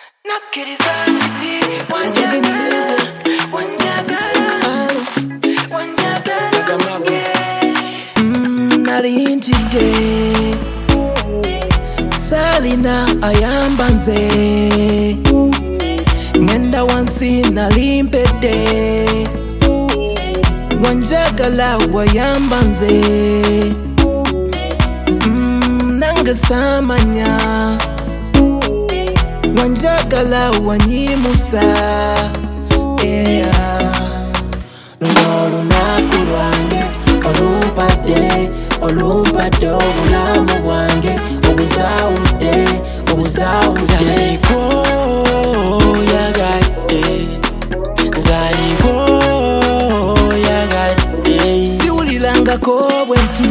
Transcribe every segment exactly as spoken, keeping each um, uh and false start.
Salina ayamba nze ngenda wansi nalimpedde wanjagala wayamba nze mm, nange samanya wanjagala wanyimusa yeah. Luno lunaku lwange olumpadde olumpadde obulamu bwange obuzawudde obuzawudde zaliko yagadde zaliko yagadde siwulirangako bwe nti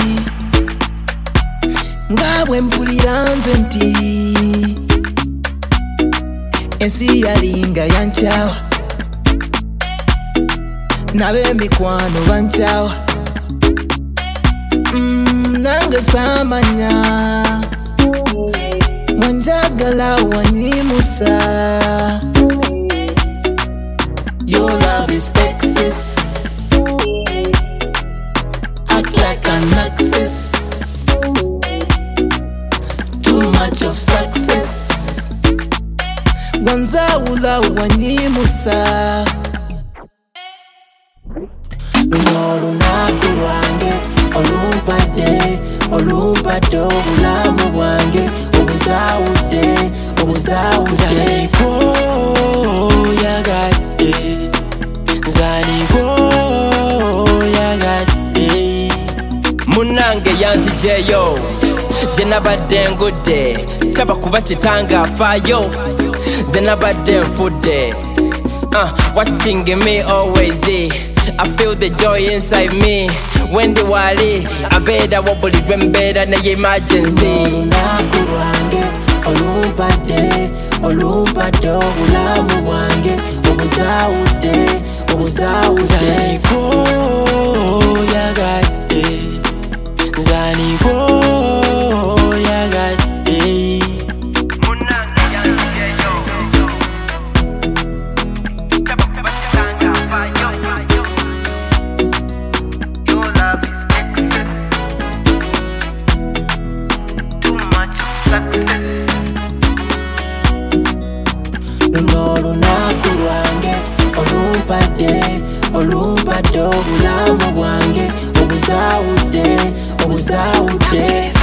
nga bwe mpulira nze nti ensi yalinga yankyawa n'ab'emikwano bankyawa mm, nange samanya wanjagala wanyimusa. Your love is excess, act like an access, too much of success. Wanzawula wanyimusa. Luno lunaku lwange olumpadde olumpadde obulamu bwange obuzawudde obuzawudde zaliko yagadde zaliko yagadde munange yanzijeyo gye nabadde ngudde taba kuba kitanga afaayo ze nabadde nfudde uh, watching me always I feel the joy inside me when the wali abeda wabulidwe mbeda na emergency. Lunaku lwange olumpadde olumpadde obulamu bwange obuzawudde obuzawudde zaliko yagadde zaliko yagadde munange yanzijeyo taba kuba kitanga afaayo. Luno lunaku lwange olumpadde olumpadde obulamu bwange obuzawudde obuzawudde